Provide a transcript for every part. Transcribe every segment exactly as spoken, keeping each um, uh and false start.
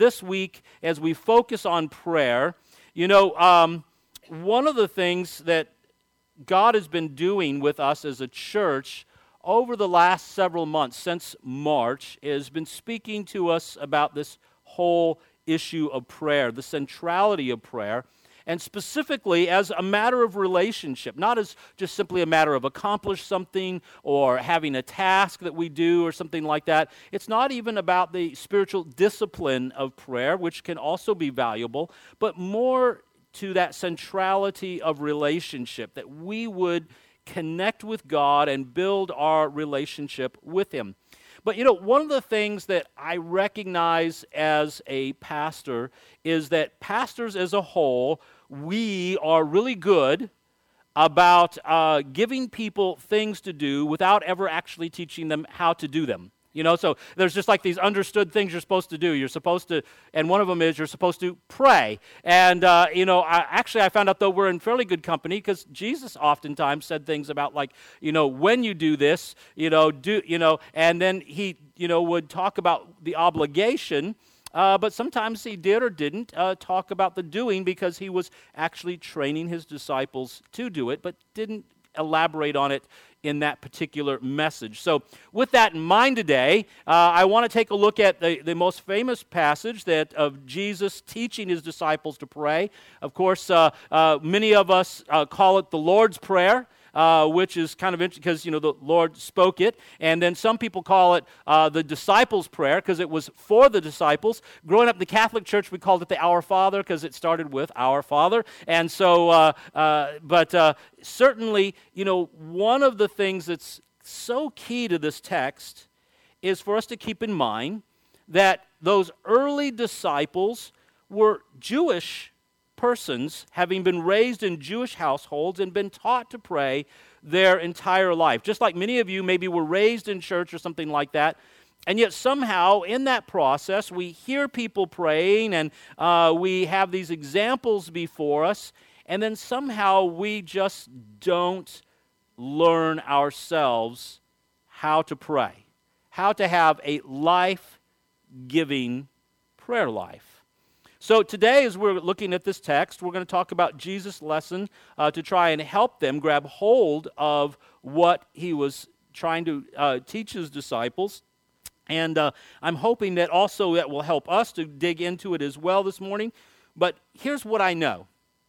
this week, as we focus on prayer, you know, um, one of the things that God has been doing with us as a church over the last several months, since March, has been speaking to us about this whole issue of prayer, the centrality of prayer, and specifically as a matter of relationship, not as just simply a matter of accomplish something or having a task that we do or something like that. It's not even about the spiritual discipline of prayer, which can also be valuable, but more to that centrality of relationship, that we would connect with God and build our relationship with Him. But, you know, one of the things that I recognize as a pastor is that pastors as a whole, we are really good about uh, giving people things to do without ever actually teaching them how to do them. You know, so there's just like these understood things you're supposed to do. You're supposed to, and one of them is you're supposed to pray. And, uh, you know, I, actually I found out, though, we're in fairly good company because Jesus oftentimes said things about like, you know, when you do this, you know, do, you know, and then he, you know, would talk about the obligation, uh, but sometimes he did or didn't uh, talk about the doing because he was actually training his disciples to do it, but didn't elaborate on it in that particular message. So with that in mind today, uh, I want to take a look at the, the most famous passage that of Jesus teaching his disciples to pray. Of course, uh, uh, many of us uh, call it the Lord's Prayer, Uh, which is kind of interesting because, you know, the Lord spoke it. And then some people call it uh, the disciples' prayer because it was for the disciples. Growing up in the Catholic Church, we called it the Our Father because it started with Our Father. And so, uh, uh, but uh, certainly, you know, one of the things that's so key to this text is for us to keep in mind that those early disciples were Jewish persons, having been raised in Jewish households and been taught to pray their entire life. Just like many of you maybe were raised in church or something like that, and yet somehow in that process we hear people praying and uh, we have these examples before us, and then somehow we just don't learn ourselves how to pray, how to have a life-giving prayer life. So today, as we're looking at this text, we're going to talk about Jesus' lesson uh, to try and help them grab hold of what he was trying to uh, teach his disciples. And uh, I'm hoping that also that will help us to dig into it as well this morning. But here's what I know.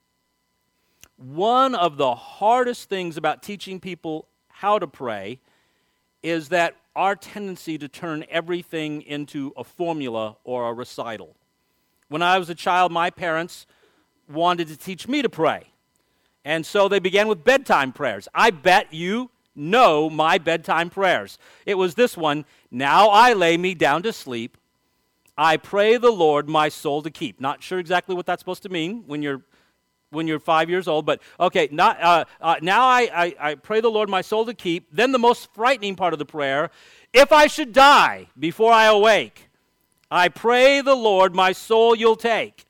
One of the hardest things about teaching people how to pray is that our tendency to turn everything into a formula or a recital. When I was a child, my parents wanted to teach me to pray. And so they began with bedtime prayers. I bet you know my bedtime prayers. It was this one: now I lay me down to sleep. I pray the Lord my soul to keep. Not sure exactly what that's supposed to mean when you're when you're five years old, but okay, not, uh, uh, now I, I, I pray the Lord my soul to keep. Then the most frightening part of the prayer: if I should die before I awake, I pray the Lord my soul you'll take.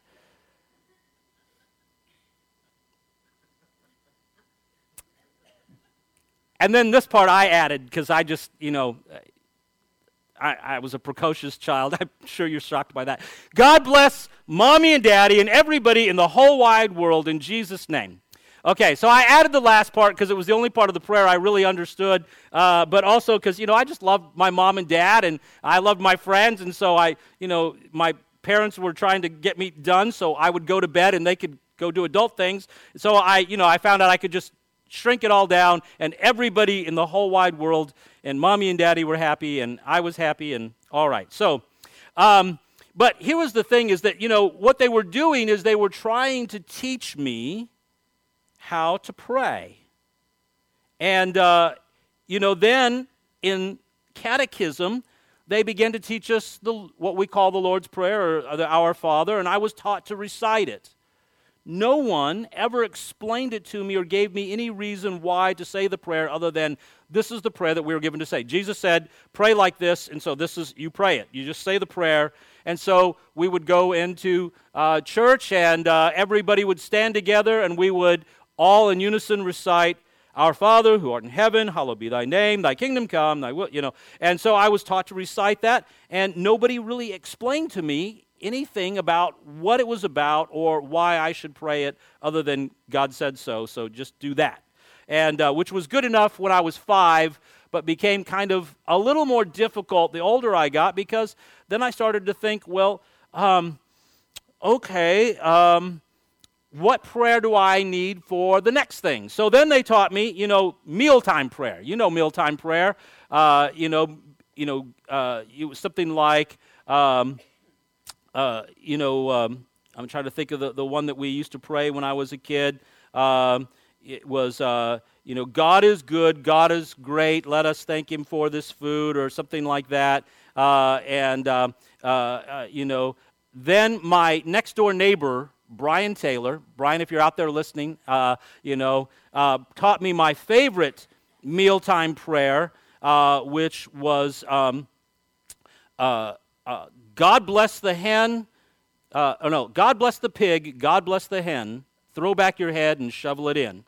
And then this part I added because I just, you know, I, I was a precocious child. I'm sure you're shocked by that. God bless Mommy and Daddy and everybody in the whole wide world in Jesus' name. Okay, so I added the last part because it was the only part of the prayer I really understood, uh, but also because, you know, I just loved my mom and dad, and I loved my friends, and so I, you know, my parents were trying to get me done, so I would go to bed and they could go do adult things. So I, you know, I found out I could just shrink it all down, and everybody in the whole wide world, and Mommy and Daddy were happy, and I was happy, and all right. So, um, but here was the thing is that, you know, what they were doing is they were trying to teach me how to pray. And, uh, you know, then in catechism, they began to teach us the what we call the Lord's Prayer, or the Our Father, and I was taught to recite it. No one ever explained it to me or gave me any reason why to say the prayer other than this is the prayer that we were given to say. Jesus said, pray like this, and so this is, you pray it. You just say the prayer. And so we would go into uh, church, and uh, everybody would stand together, and we would all in unison recite, Our Father, who art in heaven, hallowed be thy name, thy kingdom come, thy will, you know. And so I was taught to recite that, and nobody really explained to me anything about what it was about or why I should pray it other than God said so, so just do that. And uh, which was good enough when I was five, but became kind of a little more difficult the older I got, because then I started to think, well, um, okay, um, what prayer do I need for the next thing? So then they taught me, you know, mealtime prayer. You know mealtime prayer. Uh, you know, you know, uh, it was something like, um, uh, you know, um, I'm trying to think of the, the one that we used to pray when I was a kid. Um, it was, uh, you know, God is good, God is great, let us thank Him for this food, or something like that. Uh, and, uh, uh, uh, you know, then my next door neighbor, Brian Taylor, Brian, if you're out there listening, uh, you know, uh, taught me my favorite mealtime prayer, uh, which was, um, uh, uh, God bless the hen, uh, oh no, God bless the pig, God bless the hen, throw back your head and shovel it in.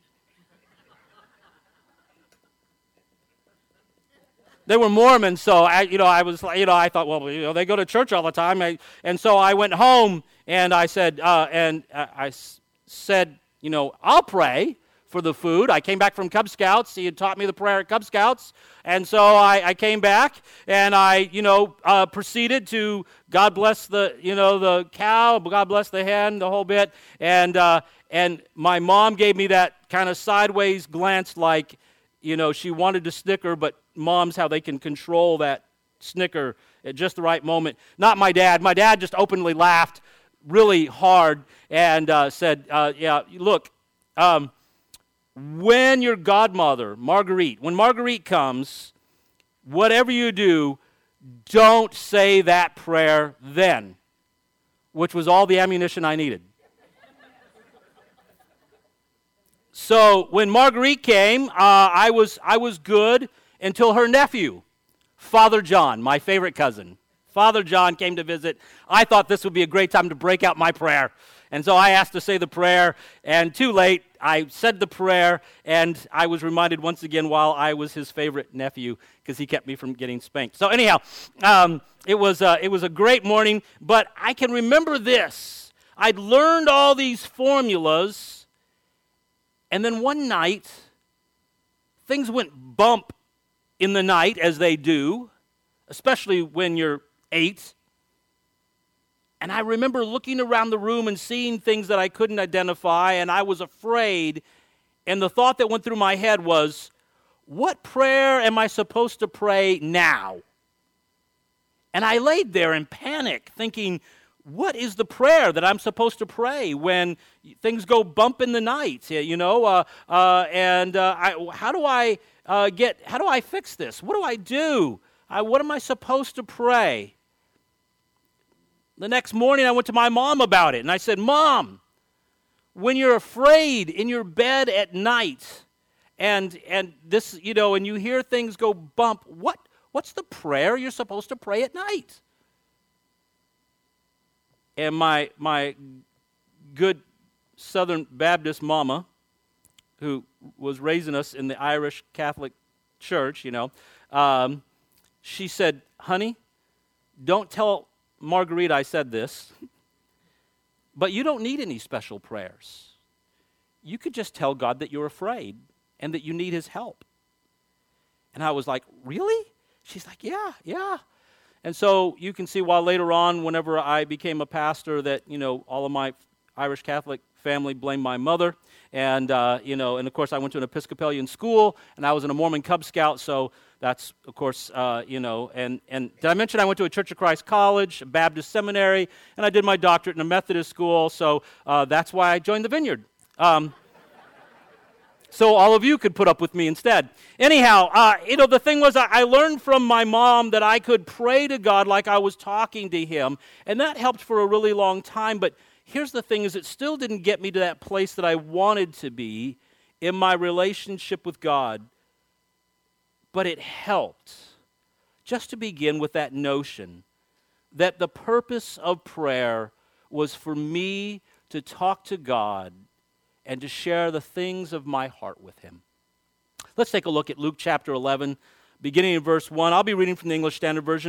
They were Mormons, so I, you know, I was, you know, I thought, well, you know, they go to church all the time, I, and so I went home and I said, uh, and I, I s- said, you know, I'll pray for the food. I came back from Cub Scouts. He had taught me the prayer at Cub Scouts, and so I, I came back and I, you know, uh, proceeded to God bless the, you know, the cow, God bless the hen, the whole bit, and uh, and my mom gave me that kind of sideways glance, like, you know, she wanted to snicker, but moms, how they can control that snicker at just the right moment. Not my dad. My dad just openly laughed really hard and uh, said, uh, yeah, look, um, when your godmother, Marguerite, when Marguerite comes, whatever you do, don't say that prayer then, which was all the ammunition I needed. So when Marguerite came, uh, I was I was good until her nephew, Father John, my favorite cousin. Father John came to visit. I thought this would be a great time to break out my prayer. And so I asked to say the prayer, and too late, I said the prayer, and I was reminded once again while I was his favorite nephew, because he kept me from getting spanked. So anyhow, um, it was uh, it was a great morning, but I can remember this. I'd learned all these formulas, and then one night, things went bump in the night, as they do, especially when you're eight. And I remember looking around the room and seeing things that I couldn't identify, and I was afraid. And the thought that went through my head was, what prayer am I supposed to pray now? And I laid there in panic, thinking, what is the prayer that I'm supposed to pray when things go bump in the night? You know, uh, uh, and uh, I, how do I uh, get? How do I fix this? What do I do? I, what am I supposed to pray? The next morning, I went to my mom about it, and I said, "Mom, when you're afraid in your bed at night, and and this, you know, and you hear things go bump, what what's the prayer you're supposed to pray at night?" And my my good Southern Baptist mama, who was raising us in the Irish Catholic Church, you know, um, she said, "Honey, don't tell Marguerite I said this, but you don't need any special prayers. You could just tell God that you're afraid and that you need His help." And I was like, "Really?" She's like, "Yeah, yeah." And so you can see why later on, whenever I became a pastor, that, you know, all of my Irish Catholic family blamed my mother. And, uh, you know, and of course I went to an Episcopalian school, and I was in a Mormon Cub Scout, so that's, of course, uh, you know, and, and did I mention I went to a Church of Christ college, a Baptist seminary, and I did my doctorate in a Methodist school, so uh, that's why I joined the Vineyard. Um So all of you could put up with me instead. Anyhow, uh, you know, the thing was, I, I learned from my mom that I could pray to God like I was talking to Him, and that helped for a really long time. But here's the thing: is it still didn't get me to that place that I wanted to be in my relationship with God. But it helped, just to begin with that notion that the purpose of prayer was for me to talk to God and to share the things of my heart with Him. Let's take a look at Luke chapter eleven, beginning in verse one. I'll be reading from the English Standard Version.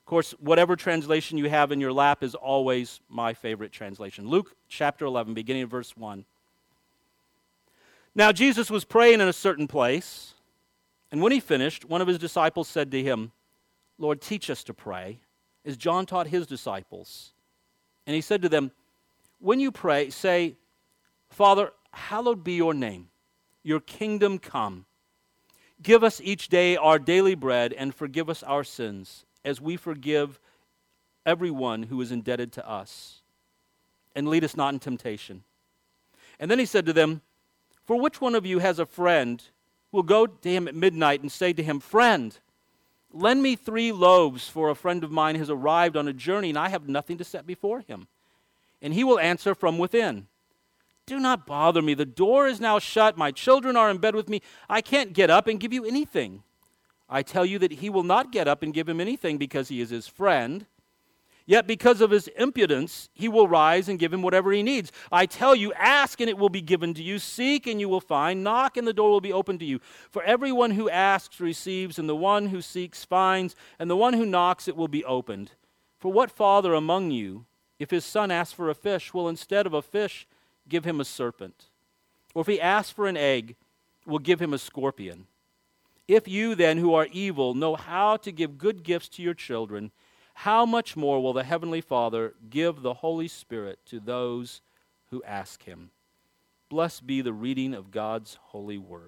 Of course, whatever translation you have in your lap is always my favorite translation. Luke chapter eleven, beginning of verse one. Now Jesus was praying in a certain place, and when he finished, one of his disciples said to him, Lord, teach us to pray, as John taught his disciples. And he said to them, when you pray, say, Father, hallowed be your name. Your kingdom come. Give us each day our daily bread, and forgive us our sins, as we forgive everyone who is indebted to us. And lead us not in temptation. And then he said to them, for which one of you has a friend who will go to him at midnight and say to him, Friend, lend me three loaves, for a friend of mine has arrived on a journey, and I have nothing to set before him. And he will answer from within, do not bother me. The door is now shut. My children are in bed with me. I can't get up and give you anything. I tell you that he will not get up and give him anything because he is his friend. Yet because of his impudence, he will rise and give him whatever he needs. I tell you, ask and it will be given to you. Seek and you will find. Knock and the door will be opened to you. For everyone who asks receives, and the one who seeks finds, and the one who knocks it will be opened. For what father among you, if his son asks for a fish, will instead of a fish give him a serpent? Or if he asks for an egg, will give him a scorpion? If you then, who are evil, know how to give good gifts to your children, how much more will the Heavenly Father give the Holy Spirit to those who ask him? Blessed be the reading of God's holy word.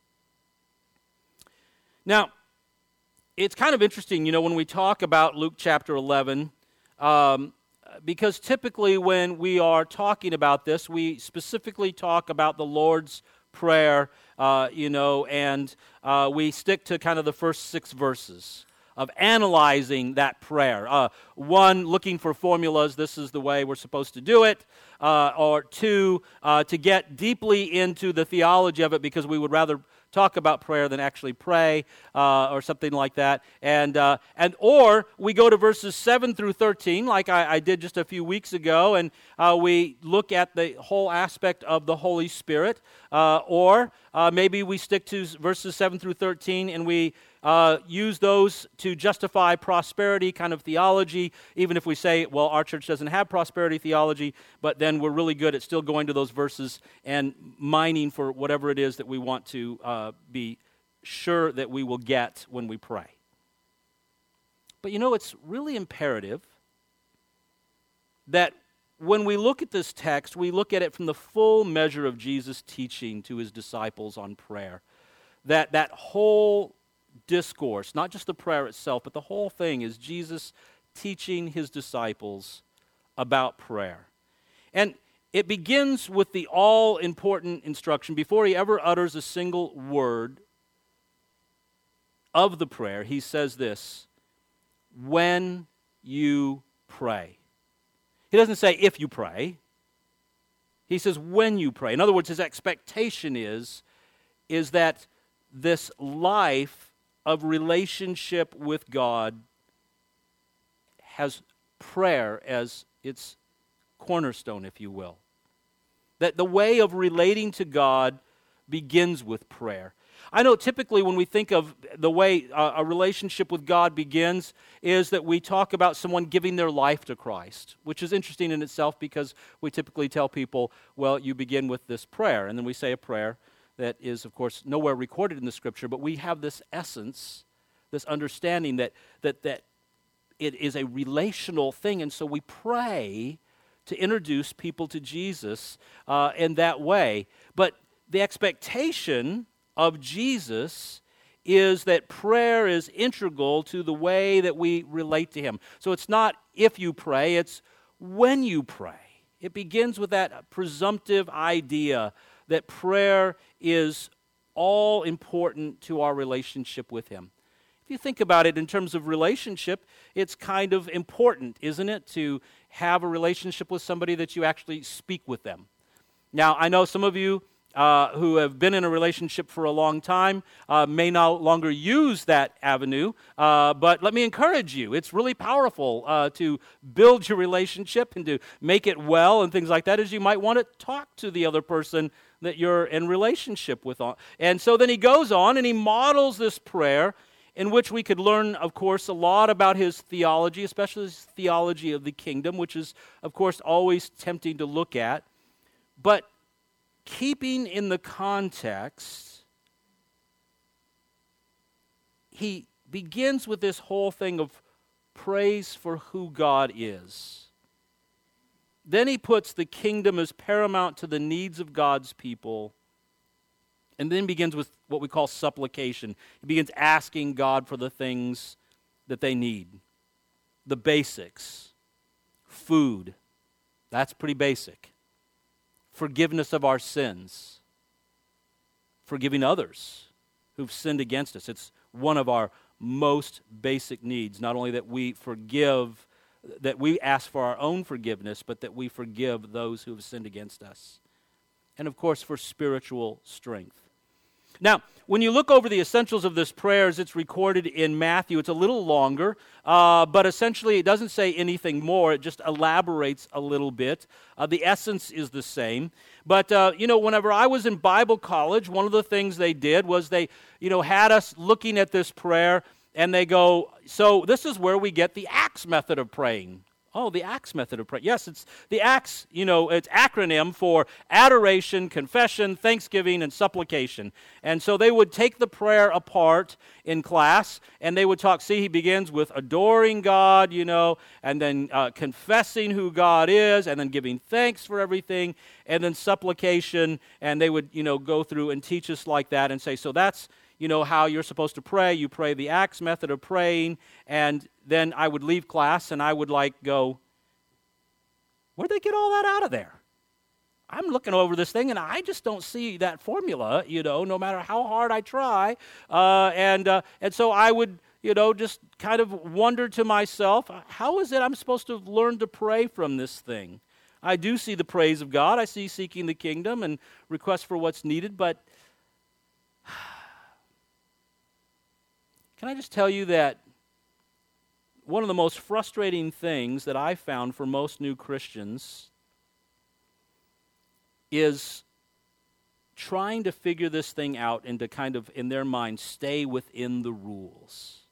Now, it's kind of interesting, you know, when we talk about Luke chapter eleven, um, because typically when we are talking about this, we specifically talk about the Lord's Prayer, uh, you know, and uh, we stick to kind of the first six verses of analyzing that prayer. Uh, one, looking for formulas, this is the way we're supposed to do it. Uh, or two, uh, to get deeply into the theology of it, because we would rather talk about prayer than actually pray, uh, or something like that. And uh, and or we go to verses seven through thirteen, like I, I did just a few weeks ago, and uh, we look at the whole aspect of the Holy Spirit. Uh, or uh, maybe we stick to verses seven through thirteen, and we uh, use those to justify prosperity kind of theology, even if we say, well, our church doesn't have prosperity theology, but then we're really good at still going to those verses and mining for whatever it is that we want to uh, be sure that we will get when we pray. But you know, it's really imperative that when we look at this text, we look at it from the full measure of Jesus' teaching to his disciples on prayer. That that whole discourse, not just the prayer itself, but the whole thing is Jesus teaching his disciples about prayer. And it begins with the all-important instruction. Before he ever utters a single word of the prayer, he says this, when you pray. He doesn't say if you pray. He says when you pray. In other words, his expectation is, is that this life of relationship with God has prayer as its cornerstone, if you will. That the way of relating to God begins with prayer. I know typically when we think of the way uh, a relationship with God begins is that we talk about someone giving their life to Christ, which is interesting in itself because we typically tell people, well, you begin with this prayer, and then we say a prayer that is, of course, nowhere recorded in the Scripture, but we have this essence, this understanding that that that it is a relational thing, and so we pray to introduce people to Jesus uh, in that way. But the expectation of Jesus is that prayer is integral to the way that we relate to him. So it's not if you pray, it's when you pray. It begins with that presumptive idea that prayer is all important to our relationship with him. If you think about it in terms of relationship, it's kind of important, isn't it, to have a relationship with somebody that you actually speak with them. Now, I know some of you uh, who have been in a relationship for a long time uh, may no longer use that avenue, uh, but let me encourage you. It's really powerful uh, to build your relationship and to make it well and things like that, as you might want to talk to the other person that you're in relationship with. And so then he goes on and he models this prayer in which we could learn, of course, a lot about his theology, especially his theology of the kingdom, which is, of course, always tempting to look at. But keeping in the context, he begins with this whole thing of praise for who God is. Then he puts the kingdom as paramount to the needs of God's people, and then begins with what we call supplication. He begins asking God for the things that they need. The basics. Food. That's pretty basic. Forgiveness of our sins. Forgiving others who've sinned against us. It's one of our most basic needs. Not only that we forgive, that we ask for our own forgiveness, but that we forgive those who have sinned against us. And of course, for spiritual strength. Now, when you look over the essentials of this prayer as it's recorded in Matthew, it's a little longer, uh, but essentially it doesn't say anything more. It just elaborates a little bit. Uh, the essence is the same. But, uh, you know, whenever I was in Bible college, one of the things they did was they, you know, had us looking at this prayer, and they go, so this is where we get the ACTS method of praying. Oh, the ACTS method of prayer. Yes, it's the ACTS, you know, it's acronym for adoration, confession, thanksgiving, and supplication. And so they would take the prayer apart in class, and they would talk, see, he begins with adoring God, you know, and then uh, confessing who God is, and then giving thanks for everything, and then supplication, and they would, you know, go through and teach us like that and say, so that's, you know, how you're supposed to pray. You pray the ACTS method of praying, and then I would leave class, and I would like go, where'd they get all that out of there? I'm looking over this thing, and I just don't see that formula, you know, no matter how hard I try. Uh, and uh, and so I would, you know, just kind of wonder to myself, how is it I'm supposed to learn to pray from this thing? I do see the praise of God. I see seeking the kingdom and requests for what's needed, but can I just tell you that one of the most frustrating things that I found for most new Christians is trying to figure this thing out and to kind of, in their mind, stay within the rules.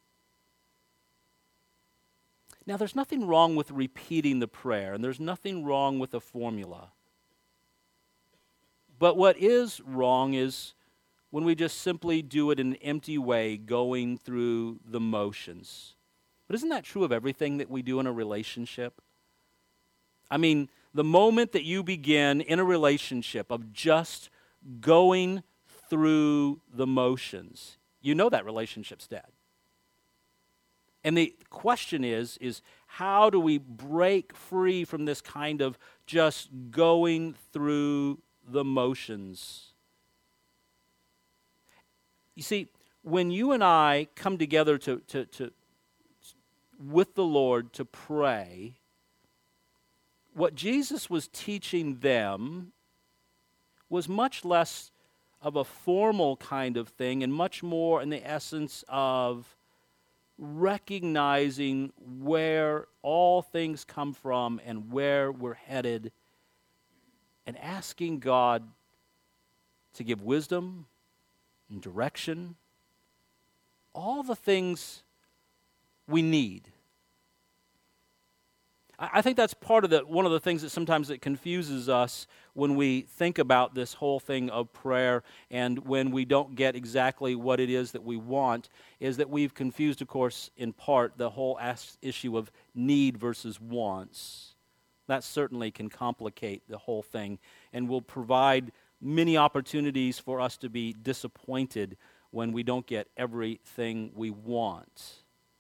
Now, there's nothing wrong with repeating the prayer, and there's nothing wrong with a formula. But what is wrong is when we just simply do it in an empty way, going through the motions. But isn't that true of everything that we do in a relationship? I mean, the moment that you begin in a relationship of just going through the motions, you know that relationship's dead. And the question is, is how do we break free from this kind of just going through the motions? You see, when you and I come together to, to, to with the Lord to pray, what Jesus was teaching them was much less of a formal kind of thing and much more in the essence of recognizing where all things come from and where we're headed, and asking God to give wisdom and direction, all the things we need. I, I think that's part of the one of the things that sometimes it confuses us when we think about this whole thing of prayer, and when we don't get exactly what it is that we want, is that we've confused, of course, in part, the whole as- issue of need versus wants. That certainly can complicate the whole thing and will provide many opportunities for us to be disappointed when we don't get everything we want.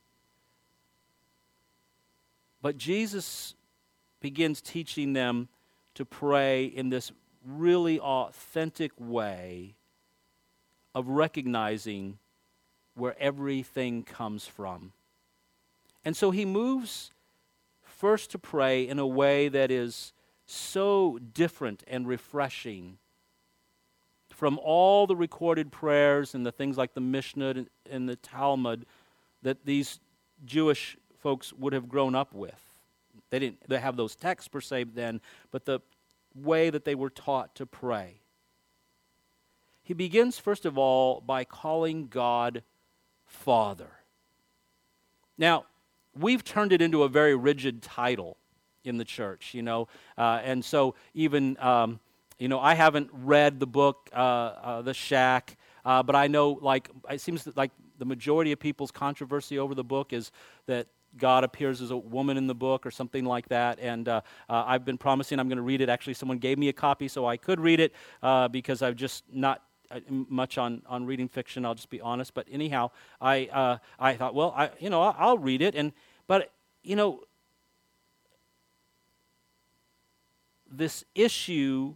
But Jesus begins teaching them to pray in this really authentic way of recognizing where everything comes from. And so he moves first to pray in a way that is so different and refreshing from all the recorded prayers and the things like the Mishnah and the Talmud that these Jewish folks would have grown up with. They didn't they have those texts per se then, but the way that they were taught to pray. He begins, first of all, by calling God Father. Now, we've turned it into a very rigid title in the church, you know, uh, and so even, um, you know, I haven't read the book, uh, uh, The Shack, uh, but I know, like, it seems that, like, the majority of people's controversy over the book is that God appears as a woman in the book or something like that, and uh, uh, I've been promising I'm going to read it. Actually, someone gave me a copy so I could read it uh, because I've just not uh, much on, on reading fiction, I'll just be honest. But anyhow, I uh, I thought, well, I you know, I'll, I'll read it, and but, you know, this issue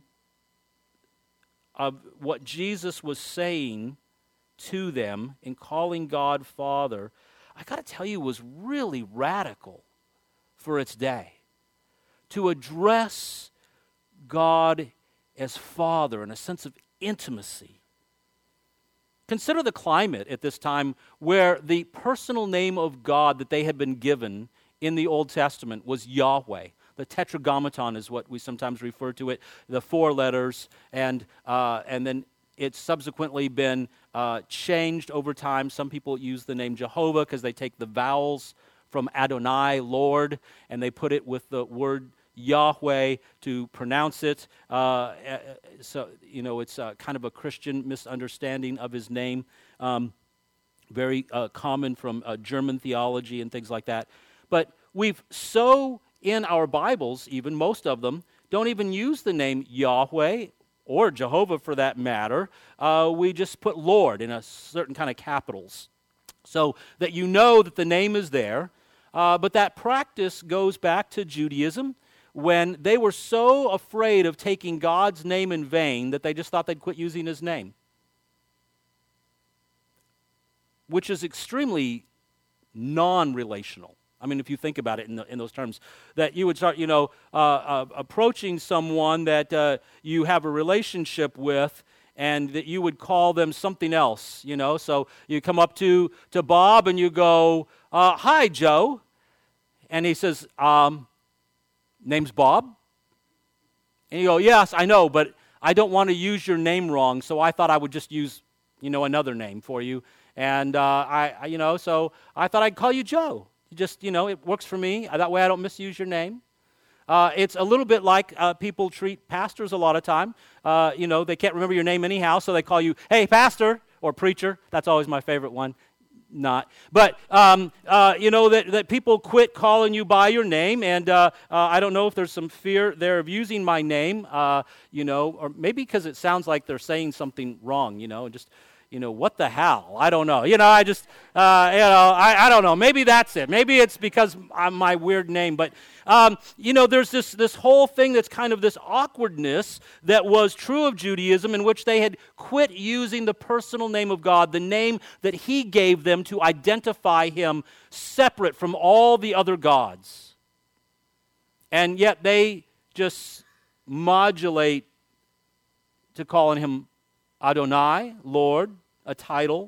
of what Jesus was saying to them in calling God Father, I got to tell you, was really radical for its day. To address God as Father in a sense of intimacy. Consider the climate at this time where the personal name of God that they had been given in the Old Testament was Yahweh. The Tetragrammaton is what we sometimes refer to it, the four letters, and uh, and then it's subsequently been uh, changed over time. Some people use the name Jehovah because they take the vowels from Adonai, Lord, and they put it with the word Yahweh to pronounce it. Uh, so, you know, it's uh, kind of a Christian misunderstanding of his name, um, very uh, common from uh, German theology and things like that. But we've so, in our Bibles, even most of them, don't even use the name Yahweh or Jehovah for that matter. Uh, we just put Lord in a certain kind of capitals so that you know that the name is there. Uh, but that practice goes back to Judaism when they were so afraid of taking God's name in vain that they just thought they'd quit using his name, which is extremely non-relational. I mean, if you think about it in, the, in those terms, that you would start, you know, uh, uh, approaching someone that uh, you have a relationship with, and that you would call them something else, you know. So you come up to, to Bob and you go, uh, hi, Joe. And he says, um, name's Bob? And you go, yes, I know, but I don't want to use your name wrong, so I thought I would just use, you know, another name for you. And, uh, I, I, you know, so I thought I'd call you Joe. Just, you know, it works for me. That way I don't misuse your name. Uh, it's a little bit like uh, people treat pastors a lot of time. Uh, you know, they can't remember your name anyhow, so they call you, hey, pastor, or preacher. That's always my favorite one. Not. But, um, uh, you know, that, that people quit calling you by your name, and uh, uh, I don't know if there's some fear there of using my name, uh, you know, or maybe because it sounds like they're saying something wrong, you know, just... You know, what the hell? I don't know. You know, I just, uh, you know, I, I don't know. Maybe that's it. Maybe it's because I'm my weird name. But, um, you know, there's this, this whole thing that's kind of this awkwardness that was true of Judaism, in which they had quit using the personal name of God, the name that he gave them to identify him separate from all the other gods. And yet they just modulate to calling him Adonai, Lord, a title.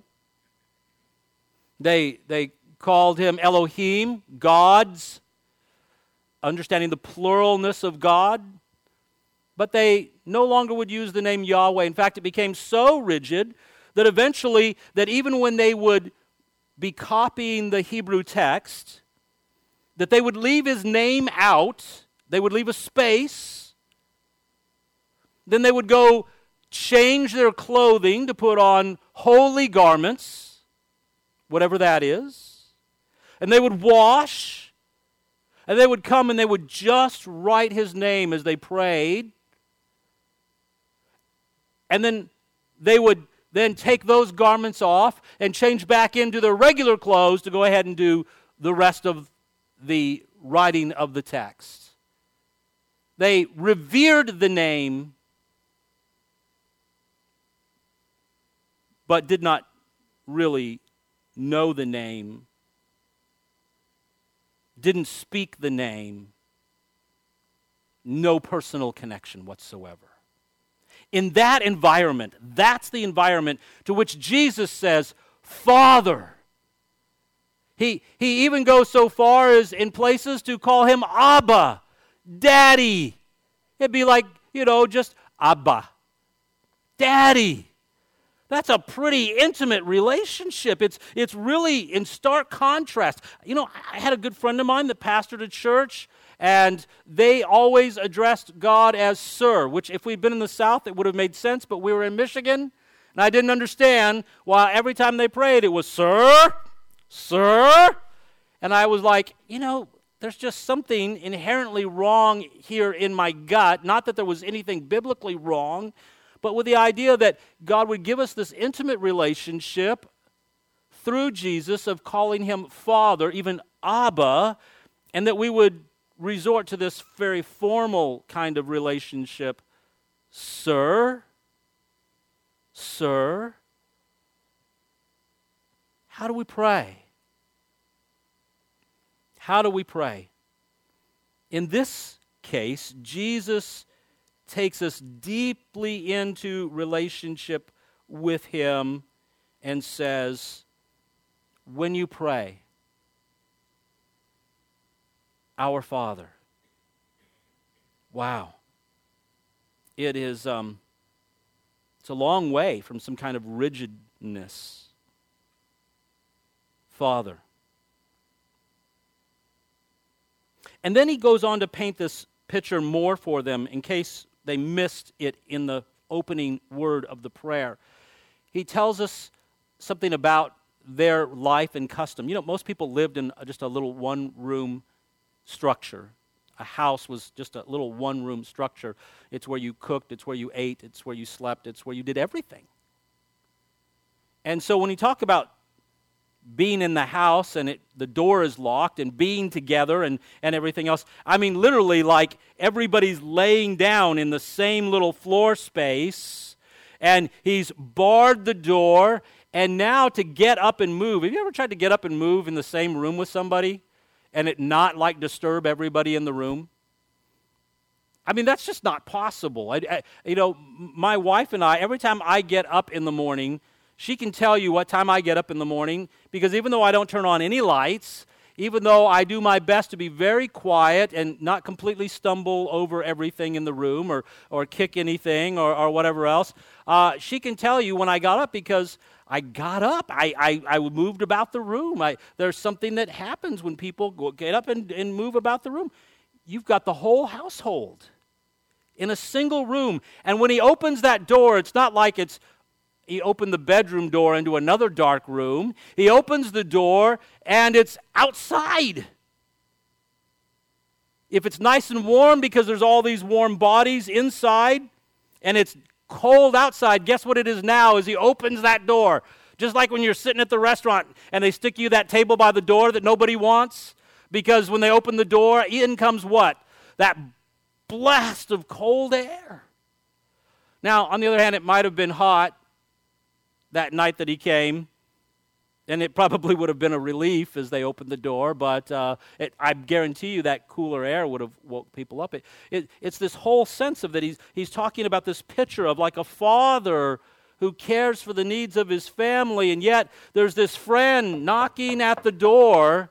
They they called him Elohim, gods, understanding the pluralness of God. But they no longer would use the name Yahweh. In fact, it became so rigid that eventually, that even when they would be copying the Hebrew text, that they would leave his name out, they would leave a space, then they would go change their clothing to put on holy garments, whatever that is, and they would wash, and they would come and they would just write his name as they prayed, and then they would then take those garments off and change back into their regular clothes to go ahead and do the rest of the writing of the text. They revered the name, but did not really know the name, didn't speak the name, no personal connection whatsoever. In that environment, that's the environment to which Jesus says, Father. He, he even goes so far as in places to call him Abba, Daddy. It'd be like, you know, just Abba, Daddy. That's a pretty intimate relationship. It's, it's really in stark contrast. You know, I had a good friend of mine that pastored a church, and they always addressed God as sir, which if we'd been in the South, it would have made sense, but we were in Michigan, and I didn't understand why every time they prayed, it was sir, sir. And I was like, you know, there's just something inherently wrong here in my gut. Not that there was anything biblically wrong, but with the idea that God would give us this intimate relationship through Jesus of calling him Father, even Abba, and that we would resort to this very formal kind of relationship. Sir, sir, how do we pray? How do we pray? In this case, Jesus takes us deeply into relationship with him and says, when you pray, our Father. Wow. It is, um, it's a long way from some kind of rigidness. Father. And then he goes on to paint this picture more for them in case they missed it in the opening word of the prayer. He tells us something about their life and custom. You know, most people lived in just a little one-room structure. A house was just a little one-room structure. It's where you cooked, it's where you ate, it's where you slept, it's where you did everything. And so when you talk about being in the house and it, the door is locked and being together and, and everything else. I mean, literally like everybody's laying down in the same little floor space and he's barred the door, and now to get up and move. Have you ever tried to get up and move in the same room with somebody and it not like disturb everybody in the room? I mean, that's just not possible. I, I, you know, my wife and I, every time I get up in the morning, she can tell you what time I get up in the morning, because even though I don't turn on any lights, even though I do my best to be very quiet and not completely stumble over everything in the room or, or kick anything or, or whatever else, uh, she can tell you when I got up, because I got up. I, I, I moved about the room. I, there's something that happens when people go, get up and, and move about the room. You've got the whole household in a single room. And when he opens that door, it's not like it's he opened the bedroom door into another dark room. He opens the door, and it's outside. If it's nice and warm because there's all these warm bodies inside, and it's cold outside, guess what it is now as he opens that door? Just like when you're sitting at the restaurant and they stick you that table by the door that nobody wants, because when they open the door, in comes what? That blast of cold air. Now, on the other hand, it might have been hot that night that he came, and it probably would have been a relief as they opened the door, but uh, it, I guarantee you that cooler air would have woke people up. It, it, it's this whole sense of that he's, he's talking about this picture of like a father who cares for the needs of his family, and yet there's this friend knocking at the door,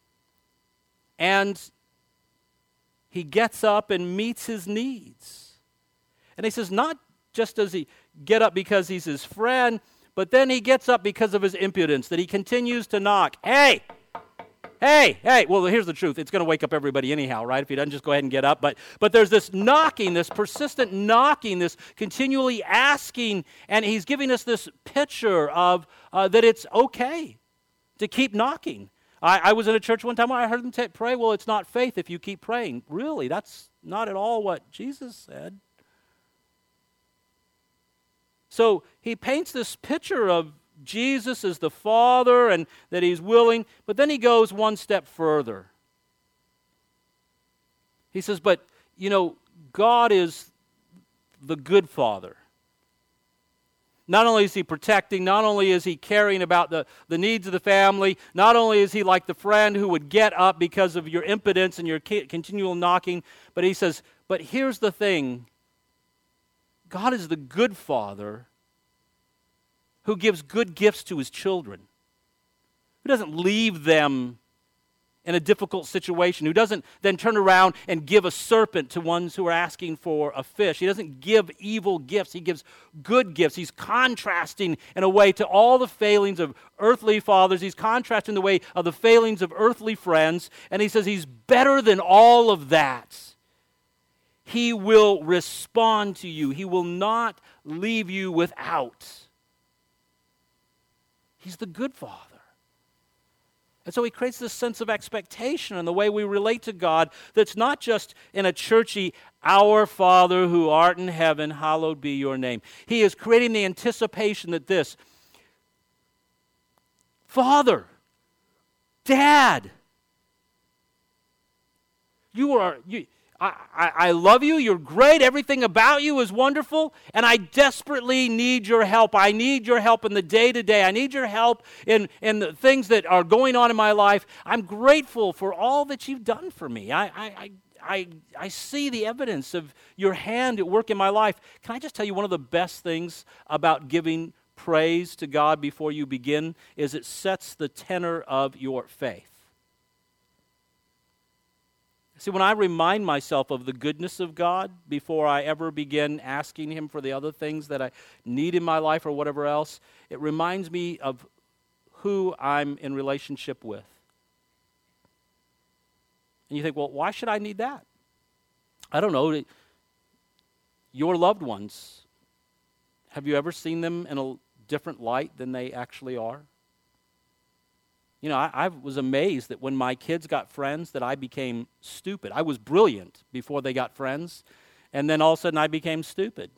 and he gets up and meets his needs. And he says, not just does he get up because he's his friend, but then he gets up because of his impudence, that he continues to knock. Hey, hey, hey. Well, here's the truth. It's going to wake up everybody anyhow, right? If he doesn't just go ahead and get up. But, but there's this knocking, this persistent knocking, this continually asking, and he's giving us this picture of uh, that it's okay to keep knocking. I, I was in a church one time where I heard them t- pray, well, it's not faith if you keep praying. Really, that's not at all what Jesus said. So he paints this picture of Jesus as the Father and that he's willing, but then he goes one step further. He says, but, you know, God is the good Father. Not only is he protecting, not only is he caring about the, the needs of the family, not only is he like the friend who would get up because of your impotence and your continual knocking, but he says, but here's the thing. God is the good Father who gives good gifts to his children, who doesn't leave them in a difficult situation, who doesn't then turn around and give a serpent to ones who are asking for a fish. He doesn't give evil gifts. He gives good gifts. He's contrasting in a way to all the failings of earthly fathers. He's contrasting the way of the failings of earthly friends. And he says he's better than all of that. He will respond to you. He will not leave you without. He's the good Father. And so he creates this sense of expectation in the way we relate to God that's not just in a churchy, our Father who art in heaven, hallowed be your name. He is creating the anticipation that this, Father, Dad, you are... You, I, I, I love you, you're great, everything about you is wonderful, and I desperately need your help. I need your help in the day-to-day. I need your help in, in the things that are going on in my life. I'm grateful for all that you've done for me. I, I, I, I see the evidence of your hand at work in my life. Can I just tell you one of the best things about giving praise to God before you begin is it sets the tenor of your faith. See, when I remind myself of the goodness of God before I ever begin asking Him for the other things that I need in my life or whatever else, it reminds me of who I'm in relationship with. And you think, well, why should I need that? I don't know. Your loved ones, have you ever seen them in a different light than they actually are? You know, I, I was amazed that when my kids got friends that I became stupid. I was brilliant before they got friends, and then all of a sudden I became stupid.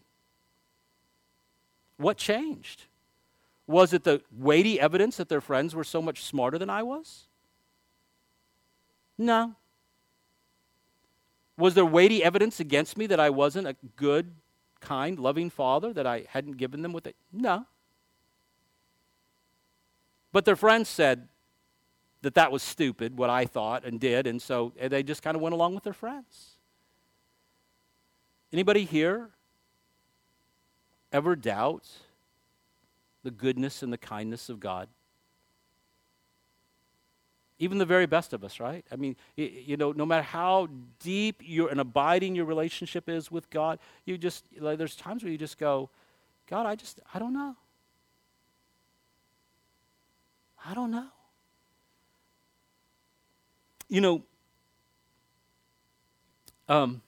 What changed? Was it the weighty evidence that their friends were so much smarter than I was? No. Was there weighty evidence against me that I wasn't a good, kind, loving father, that I hadn't given them what they... No. But their friends said that that was stupid, what I thought and did, and so they just kind of went along with their friends. Anybody here ever doubt the goodness and the kindness of God? Even the very best of us, right? I mean, you know, no matter how deep your and abiding your relationship is with God, you just, like, there's times where you just go, God, I just, I don't know. I don't know. You know, um,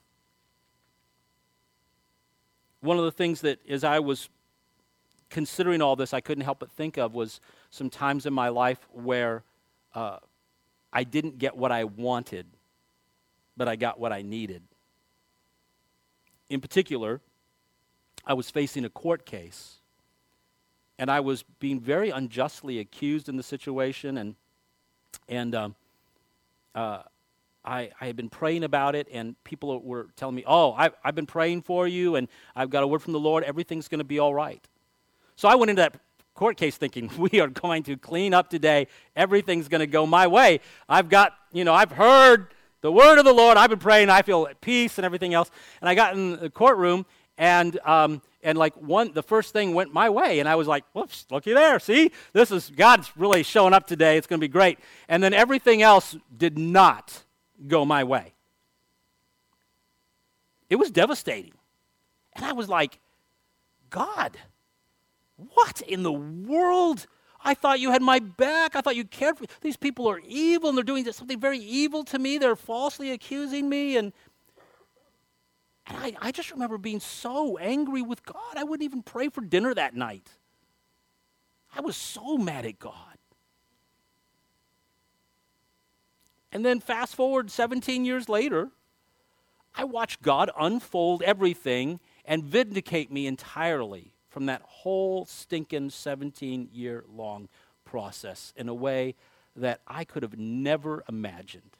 one of the things that as I was considering all this, I couldn't help but think of was some times in my life where uh, I didn't get what I wanted, but I got what I needed. In particular, I was facing a court case, and I was being very unjustly accused in the situation, and and um, uh, I, I had been praying about it, and people were telling me, oh, I've, I've been praying for you, and I've got a word from the Lord, everything's going to be all right. So I went into that court case thinking, we are going to clean up today, everything's going to go my way. I've got, you know, I've heard the word of the Lord, I've been praying, I feel at peace and everything else, and I got in the courtroom, and um, and like one, the first thing went my way, and I was like, whoops, looky there, see? This is, God's really showing up today, it's going to be great. And then everything else did not go my way. It was devastating. And I was like, God, what in the world? I thought you had my back. I thought you cared for me. These people are evil, and they're doing something very evil to me. They're falsely accusing me, and And I, I just remember being so angry with God, I wouldn't even pray for dinner that night. I was so mad at God. And then fast forward seventeen years later, I watched God unfold everything and vindicate me entirely from that whole stinking seventeen-year-long process in a way that I could have never imagined.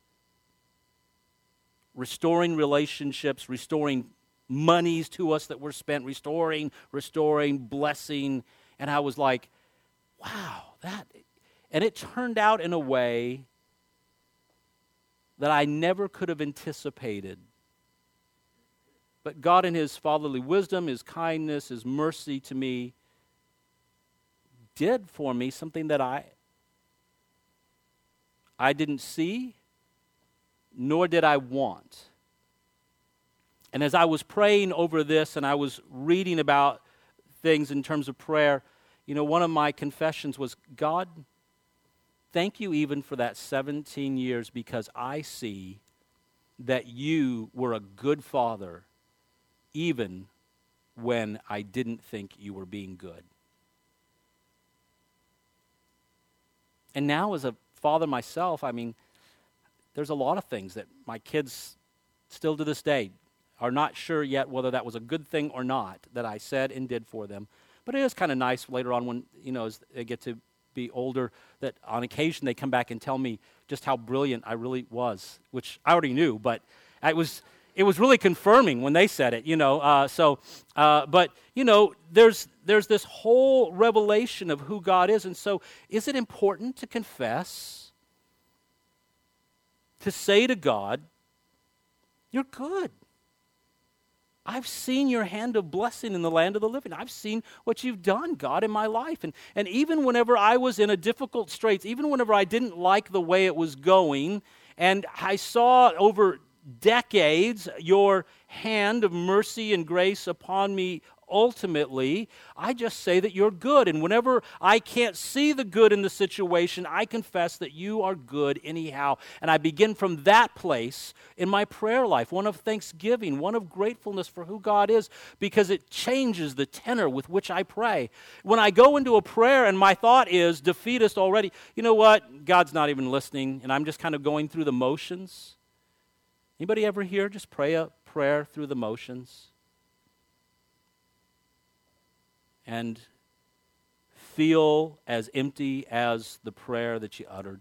Restoring relationships, restoring monies to us that were spent, restoring, restoring, blessing. And I was like, wow, that. And it turned out in a way that I never could have anticipated. But God in His fatherly wisdom, His kindness, His mercy to me did for me something that I, I didn't see, nor did I want. And as I was praying over this and I was reading about things in terms of prayer, you know, one of my confessions was, God, thank you even for that seventeen years, because I see that you were a good father even when I didn't think you were being good. And now as a father myself, I mean, there's a lot of things that my kids still to this day are not sure yet whether that was a good thing or not that I said and did for them. But it is kind of nice later on when, you know, as they get to be older, that on occasion they come back and tell me just how brilliant I really was, which I already knew, but it was it was really confirming when they said it, you know. Uh, so, uh, but, you know, there's there's this whole revelation of who God is. And so is it important to confess, to say to God, you're good. I've seen your hand of blessing in the land of the living. I've seen what you've done, God, in my life. And, and even whenever I was in a difficult straits, even whenever I didn't like the way it was going, and I saw over decades your hand of mercy and grace upon me, ultimately, I just say that you're good. And whenever I can't see the good in the situation, I confess that you are good anyhow. And I begin from that place in my prayer life, one of thanksgiving, one of gratefulness for who God is, because it changes the tenor with which I pray. When I go into a prayer and my thought is defeatist already, you know what? God's not even listening, and I'm just kind of going through the motions. Anybody ever here just pray a prayer through the motions? And feel as empty as the prayer that you uttered.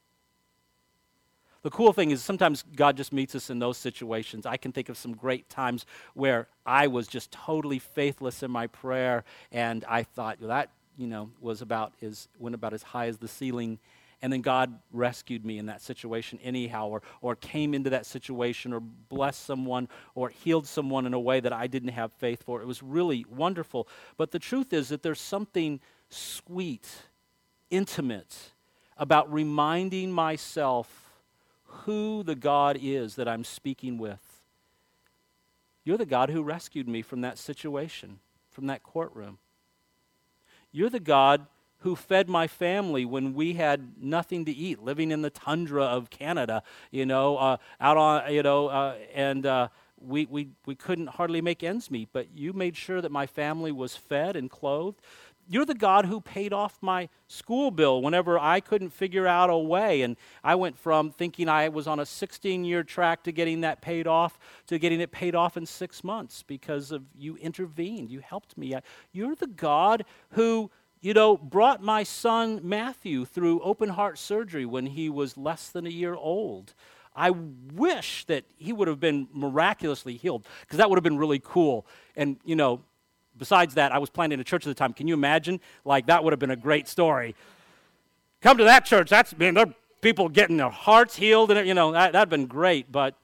The cool thing is sometimes God just meets us in those situations. I can think of some great times where I was just totally faithless in my prayer, and I thought, well, that, you know, was about as went about as high as the ceiling. And then God rescued me in that situation anyhow, or, or came into that situation, or blessed someone, or healed someone in a way that I didn't have faith for. It was really wonderful. But the truth is that there's something sweet, intimate about reminding myself who the God is that I'm speaking with. You're the God who rescued me from that situation, from that courtroom. You're the God who fed my family when we had nothing to eat, living in the tundra of Canada, you know, uh, out on, you know, uh, and uh, we, we, we couldn't hardly make ends meet, but you made sure that my family was fed and clothed. You're the God who paid off my school bill whenever I couldn't figure out a way, and I went from thinking I was on a sixteen-year track to getting that paid off to getting it paid off in six months because of you intervened. You helped me. You're the God who, you know, brought my son Matthew through open heart surgery when he was less than a year old. I wish that he would have been miraculously healed, because that would have been really cool. And, you know, besides that, I was planning a church at the time. Can you imagine? Like, that would have been a great story. Come to that church. That's, man, there are people getting their hearts healed, and, you know, that would have been great. But,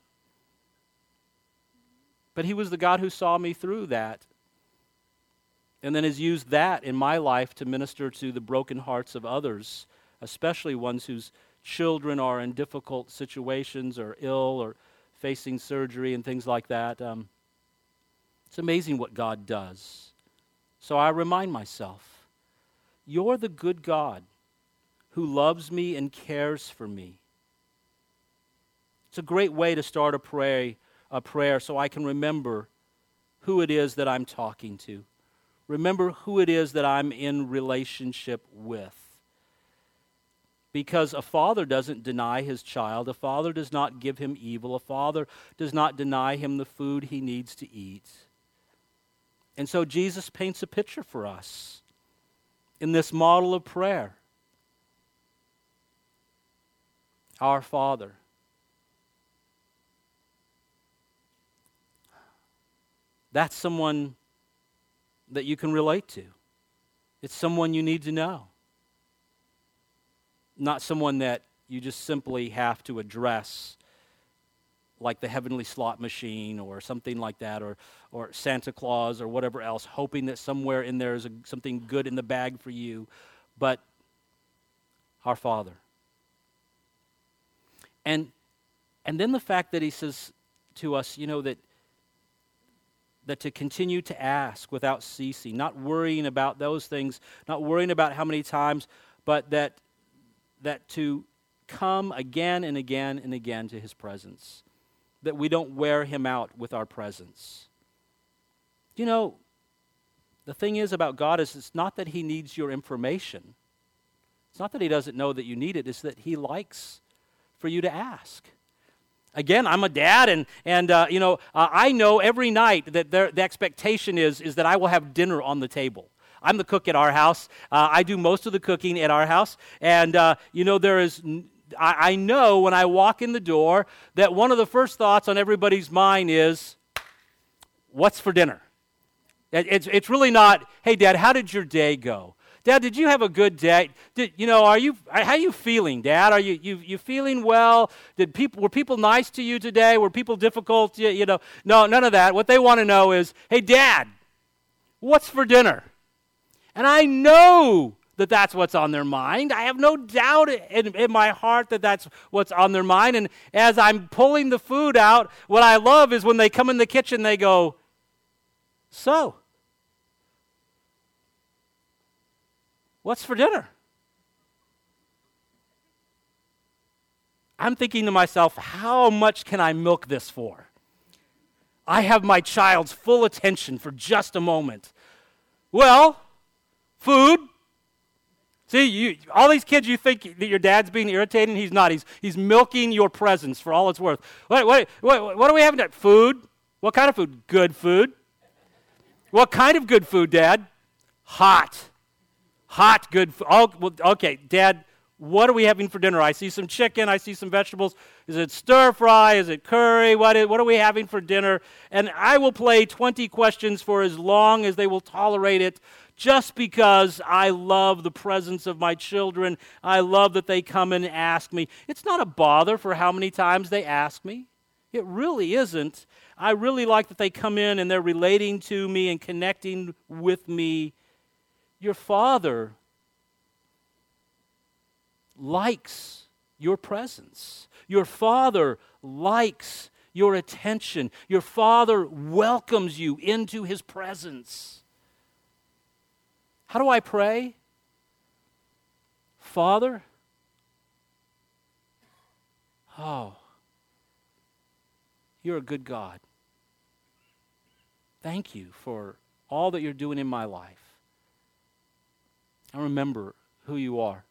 but he was the God who saw me through that, and then has used that in my life to minister to the broken hearts of others, especially ones whose children are in difficult situations or ill or facing surgery and things like that. Um, it's amazing what God does. So I remind myself, you're the good God who loves me and cares for me. It's a great way to start a prayer, a prayer so I can remember who it is that I'm talking to. Remember who it is that I'm in relationship with. Because a father doesn't deny his child. A father does not give him evil. A father does not deny him the food he needs to eat. And so Jesus paints a picture for us in this model of prayer. Our Father. That's someone that you can relate to. It's someone you need to know. Not someone that you just simply have to address like the heavenly slot machine or something like that, or or Santa Claus or whatever else, hoping that somewhere in there is a, something good in the bag for you. But our Father. And and then the fact that he says to us, you know, that that to continue to ask without ceasing, not worrying about those things, not worrying about how many times, but that that to come again and again and again to his presence, that we don't wear him out with our presence. You know, the thing is about God is it's not that he needs your information. It's not that he doesn't know that you need it. It's that he likes for you to ask. Again, I'm a dad, and and uh, you know uh, I know every night that there, the expectation is is that I will have dinner on the table. I'm the cook at our house. Uh, I do most of the cooking at our house, and uh, you know there is. I, I know when I walk in the door that one of the first thoughts on everybody's mind is, "What's for dinner?" It, it's it's really not, "Hey, Dad, how did your day go? Dad, did you have a good day? Did, you know, are you? How are you feeling, Dad? Are you you you feeling well? Did people were people nice to you today? Were people difficult? You, you know, no, none of that. What they want to know is, hey, Dad, what's for dinner? And I know that that's what's on their mind. I have no doubt in, in my heart that that's what's on their mind. And as I'm pulling the food out, what I love is when they come in the kitchen, they go, so. What's for dinner? I'm thinking to myself, how much can I milk this for? I have my child's full attention for just a moment. Well, food. See, you, all these kids, you think that your dad's being irritating. He's not. He's, he's milking your presence for all it's worth. What, what, what, what are we having? Food? What kind of food? Good food. What kind of good food, Dad? Hot. Hot, good food. Oh, well, okay, Dad, what are we having for dinner? I see some chicken. I see some vegetables. Is it stir fry? Is it curry? What, is, what are we having for dinner? And I will play twenty questions for as long as they will tolerate it, just because I love the presence of my children. I love that they come and ask me. It's not a bother for how many times they ask me. It really isn't. I really like that they come in and they're relating to me and connecting with me. Your Father likes your presence. Your Father likes your attention. Your Father welcomes you into his presence. How do I pray? Father, oh, you're a good God. Thank you for all that you're doing in my life. I remember who you are.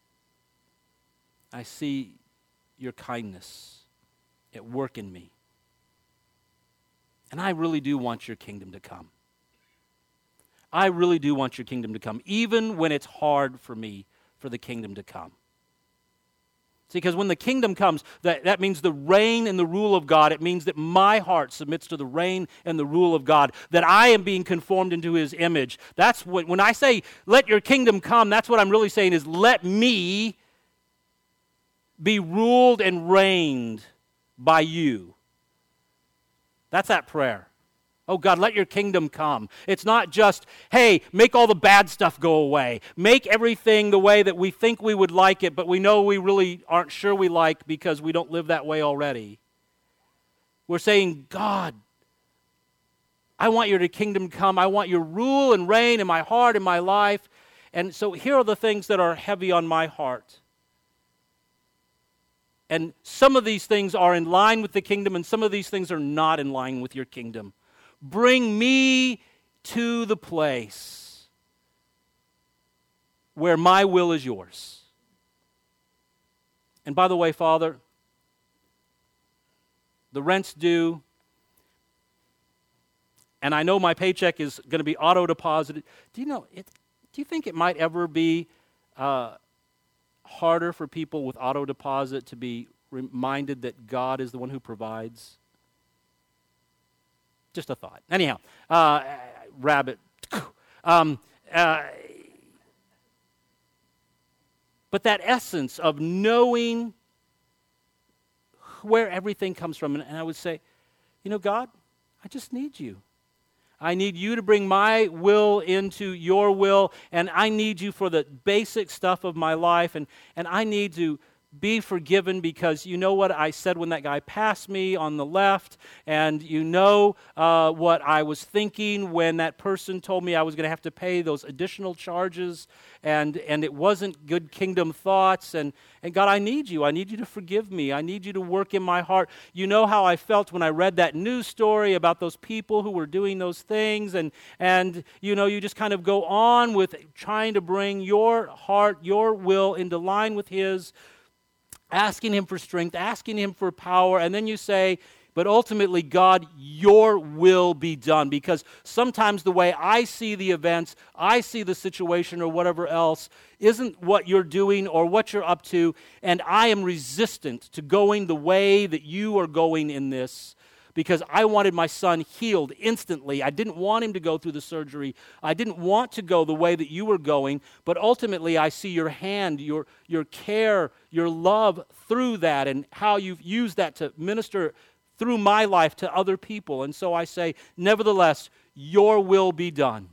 I see your kindness at work in me. And I really do want your kingdom to come. I really do want your kingdom to come, even when it's hard for me for the kingdom to come. See, because when the kingdom comes, that, that means the reign and the rule of God. It means that my heart submits to the reign and the rule of God, that I am being conformed into his image. That's what, when I say, let your kingdom come, that's what I'm really saying is, let me be ruled and reigned by you. That's that prayer. Oh God, let your kingdom come. It's not just, hey, make all the bad stuff go away. Make everything the way that we think we would like it, but we know we really aren't sure we like because we don't live that way already. We're saying, God, I want your kingdom come. I want your rule and reign in my heart, in my life. And so here are the things that are heavy on my heart. And some of these things are in line with the kingdom, and some of these things are not in line with your kingdom. Bring me to the place where my will is yours. And by the way, Father, the rent's due, and I know my paycheck is going to be auto-deposited. Do you know, it, do you think it might ever be uh, harder for people with auto-deposit to be reminded that God is the one who provides? Just a thought. Anyhow, uh, rabbit. Um, uh, but that essence of knowing where everything comes from, and, and I would say, you know, God, I just need you. I need you to bring my will into your will, and I need you for the basic stuff of my life, and, and I need to be forgiven because you know what I said when that guy passed me on the left, and you know uh, what I was thinking when that person told me I was going to have to pay those additional charges, and, and it wasn't good kingdom thoughts, and, and God, I need you. I need you to forgive me. I need you to work in my heart. You know how I felt when I read that news story about those people who were doing those things, and, and you know, you just kind of go on with trying to bring your heart, your will into line with His, asking Him for strength, asking Him for power, and then you say, but ultimately, God, your will be done. Because sometimes the way I see the events, I see the situation or whatever else, isn't what you're doing or what you're up to, and I am resistant to going the way that you are going in this. Because I wanted my son healed instantly. I didn't want him to go through the surgery. I didn't want to go the way that you were going. But ultimately, I see your hand, your, your care, your love through that, and how you've used that to minister through my life to other people. And so I say, nevertheless, your will be done.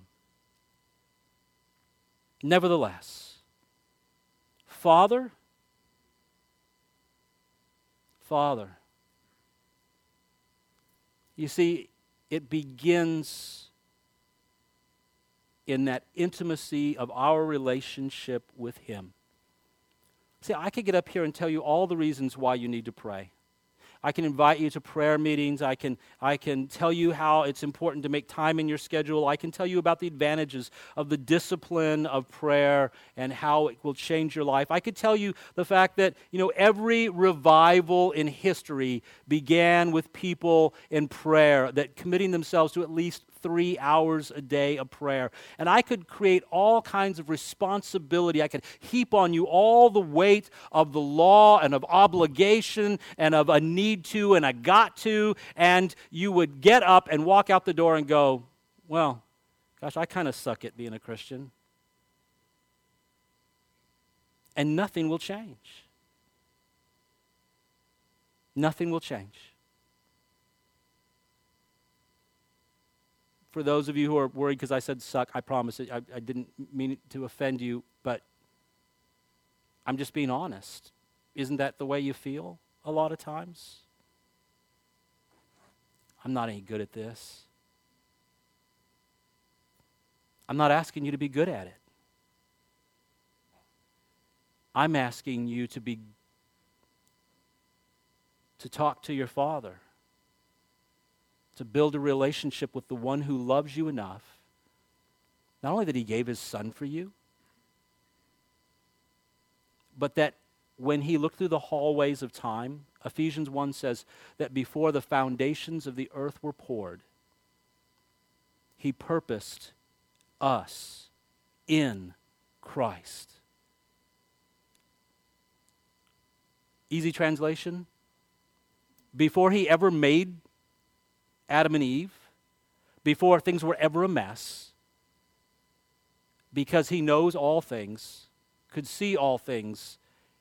Nevertheless. Father, Father, you see, it begins in that intimacy of our relationship with Him. See, I could get up here and tell you all the reasons why you need to pray. I can invite you to prayer meetings. I can, I can tell you how it's important to make time in your schedule. I can tell you about the advantages of the discipline of prayer and how it will change your life. I could tell you the fact that, you know, every revival in history began with people in prayer, that committing themselves to at least three hours a day of prayer. And I could create all kinds of responsibility. I could heap on you all the weight of the law and of obligation and of a need to and a got to, and you would get up and walk out the door and go, well, gosh, I kind of suck at being a Christian. And nothing will change. Nothing will change. For those of you who are worried because I said suck, I promise it, I, I didn't mean to offend you, but I'm just being honest. Isn't that the way you feel a lot of times? I'm not any good at this. I'm not asking you to be good at it. I'm asking you to be, to talk to your Father, to build a relationship with the one who loves you enough, not only that He gave His Son for you, but that when He looked through the hallways of time, Ephesians one says that before the foundations of the earth were poured, He purposed us in Christ. Easy translation. Before He ever made Adam and Eve, before things were ever a mess, because He knows all things, could see all things,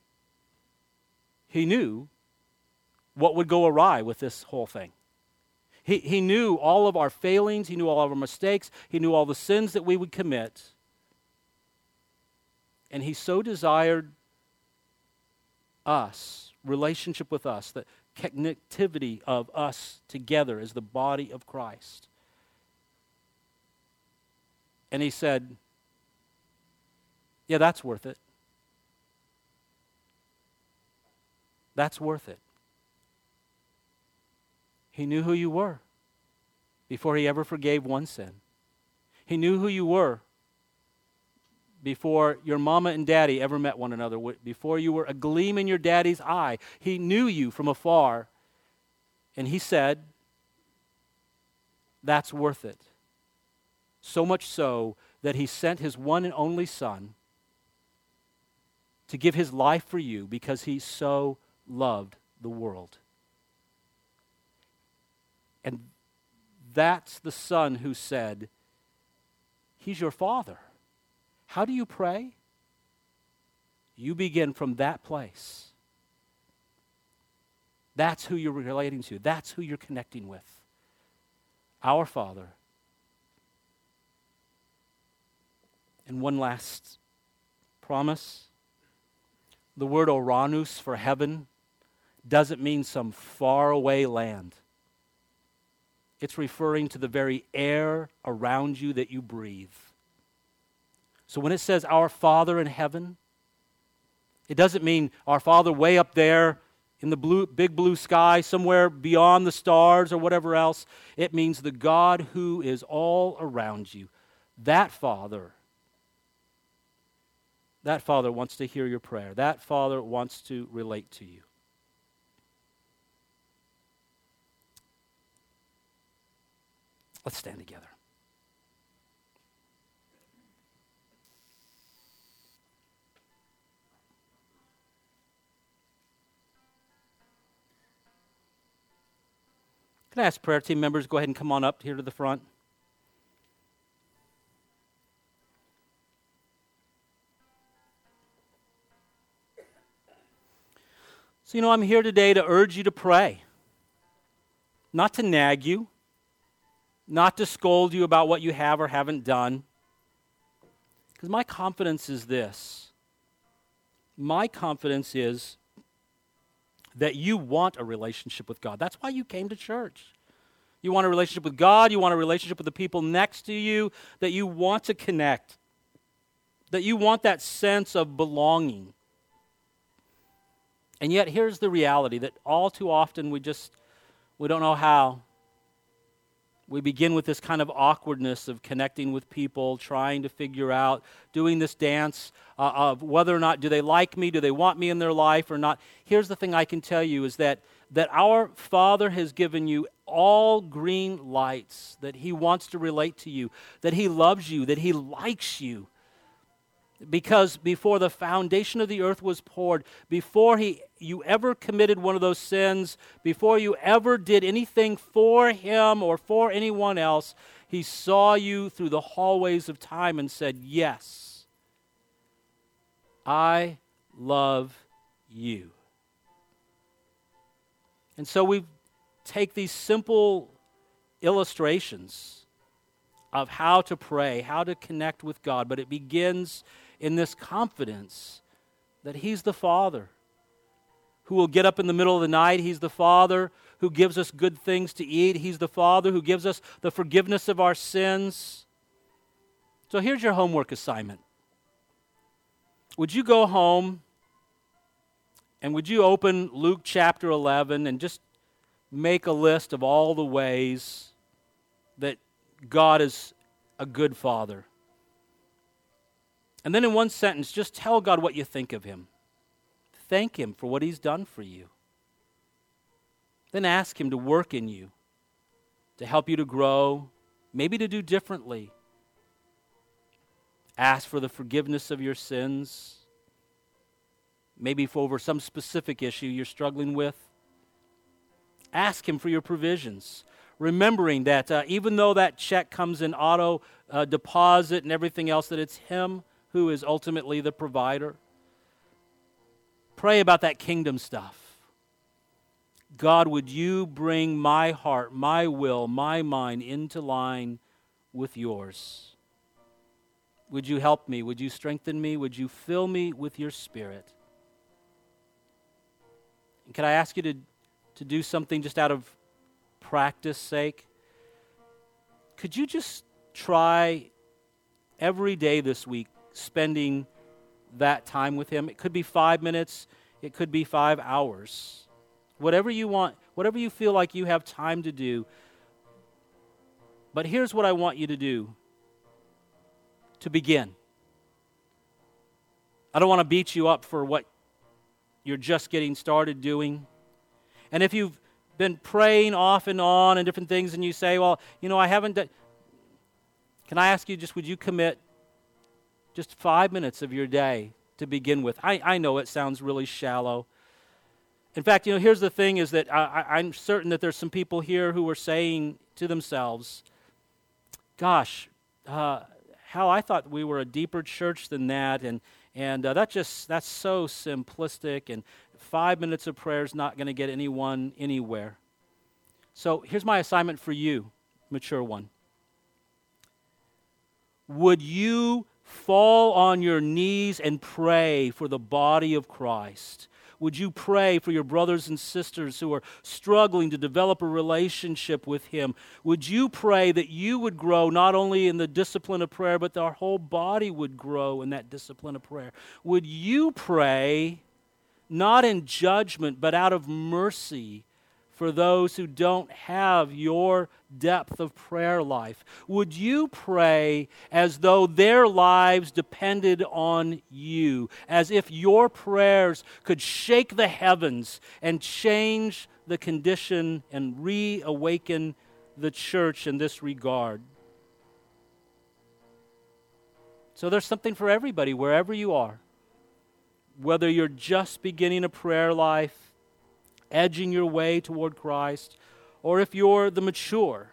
He knew what would go awry with this whole thing. He, he knew all of our failings. He knew all of our mistakes. He knew all the sins that we would commit. And He so desired us, relationship with us, that connectivity of us together as the body of Christ. And He said, yeah, that's worth it. That's worth it. He knew who you were before He ever forgave one sin. He knew who you were before your mama and daddy ever met one another, before you were a gleam in your daddy's eye. He knew you from afar, and He said, that's worth it. So much so that He sent His one and only Son to give His life for you because He so loved the world. And that's the Son who said, He's your Father. How do you pray? You begin from that place. That's who you're relating to. That's who you're connecting with. Our Father. And one last promise. The word Uranus for heaven doesn't mean some faraway land. It's referring to the very air around you that you breathe. So when it says our Father in heaven, it doesn't mean our Father way up there in the blue, big blue sky, somewhere beyond the stars or whatever else. It means the God who is all around you. That Father, that Father wants to hear your prayer. That Father wants to relate to you. Let's stand together. Can I ask prayer team members, go ahead and come on up here to the front? So, you know, I'm here today to urge you to pray. Not to nag you. Not to scold you about what you have or haven't done. Because my confidence is this. My confidence is that you want a relationship with God. That's why you came to church. You want a relationship with God. You want a relationship with the people next to you. That you want to connect. That you want that sense of belonging. And yet here's the reality that all too often we just, we don't know how. We begin with this kind of awkwardness of connecting with people, trying to figure out, doing this dance uh, of whether or not do they like me, do they want me in their life or not. Here's the thing I can tell you is that, that our Father has given you all green lights, that He wants to relate to you, that He loves you, that He likes you. Because before the foundation of the earth was poured, before he, you ever committed one of those sins, before you ever did anything for Him or for anyone else, He saw you through the hallways of time and said, yes, I love you. And so we take these simple illustrations of how to pray, how to connect with God, but it begins in this confidence that He's the Father who will get up in the middle of the night. He's the Father who gives us good things to eat. He's the Father who gives us the forgiveness of our sins. So here's your homework assignment. Would you go home and would you open Luke chapter eleven and just make a list of all the ways that God is a good Father? And then in one sentence, just tell God what you think of Him. Thank Him for what He's done for you. Then ask Him to work in you, to help you to grow, maybe to do differently. Ask for the forgiveness of your sins, maybe for over some specific issue you're struggling with. Ask Him for your provisions, remembering that uh, even though that check comes in auto uh, deposit and everything else, that it's Him who is ultimately the provider. Pray about that kingdom stuff. God, would you bring my heart, my will, my mind into line with yours? Would you help me? Would you strengthen me? Would you fill me with your Spirit? And can I ask you to, to do something just out of practice sake? Could you just try every day this week spending that time with Him? It could be five minutes. It could be five hours. Whatever you want, whatever you feel like you have time to do. But here's what I want you to do to begin. I don't want to beat you up for what you're just getting started doing. And if you've been praying off and on and different things and you say, well, you know, I haven't done, can I ask you just, would you commit just five minutes of your day to begin with? I, I know it sounds really shallow. In fact, you know, here's the thing is that I, I'm certain that there's some people here who are saying to themselves, gosh, uh, how I thought we were a deeper church than that, and and uh, that just that's so simplistic, and five minutes of prayer is not going to get anyone anywhere. So here's my assignment for you, mature one. Would you fall on your knees and pray for the body of Christ? Would you pray for your brothers and sisters who are struggling to develop a relationship with Him? Would you pray that you would grow not only in the discipline of prayer, but that our whole body would grow in that discipline of prayer? Would you pray not in judgment, but out of mercy for those who don't have your depth of prayer life? Would you pray as though their lives depended on you, as if your prayers could shake the heavens and change the condition and reawaken the church in this regard? So there's something for everybody, wherever you are. Whether you're just beginning a prayer life, edging your way toward Christ, or if you're the mature,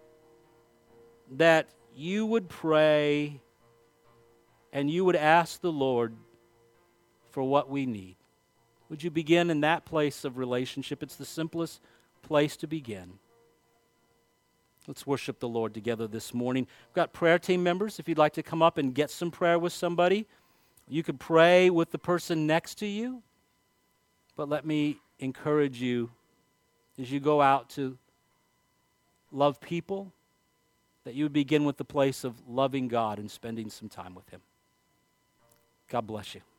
that you would pray and you would ask the Lord for what we need. Would you begin in that place of relationship? It's the simplest place to begin. Let's worship the Lord together this morning. We've got prayer team members. If you'd like to come up and get some prayer with somebody, you could pray with the person next to you. But let me encourage you as you go out to love people, that you would begin with the place of loving God and spending some time with Him. God bless you.